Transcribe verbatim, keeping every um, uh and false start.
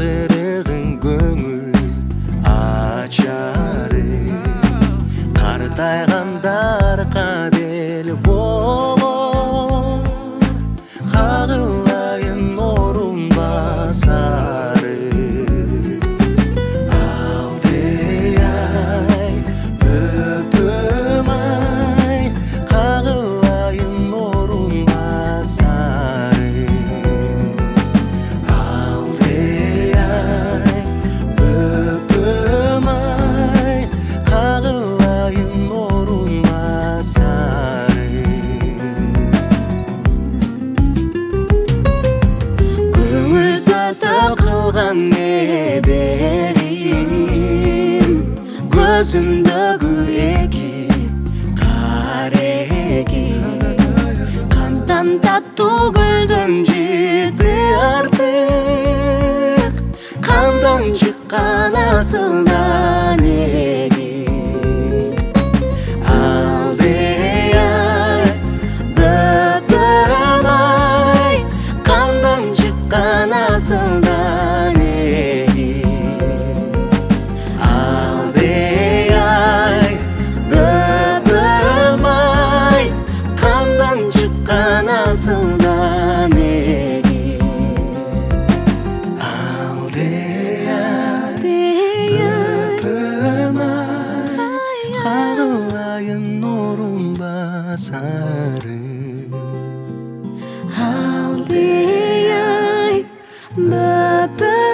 кырыгың көңүл ачары картайгандар кабел болор кагылайын орун басары алдыяй өпөм ай кагылайын орун басары алдыяй өпөм ай кагылайын орун басары көңүл тата кылган неберим көзүмдөгү эки кареги кандан таттуу гүлдөн жиди артык кандан чыккан асылдан эги алдыяй бөпөм ай кандан чыккан асылдан эги алдыяй бөпөм ай кандан чыккан асылдан эги алдыяй бөпөм ай кагылайын орун басары алдыяй бөпөм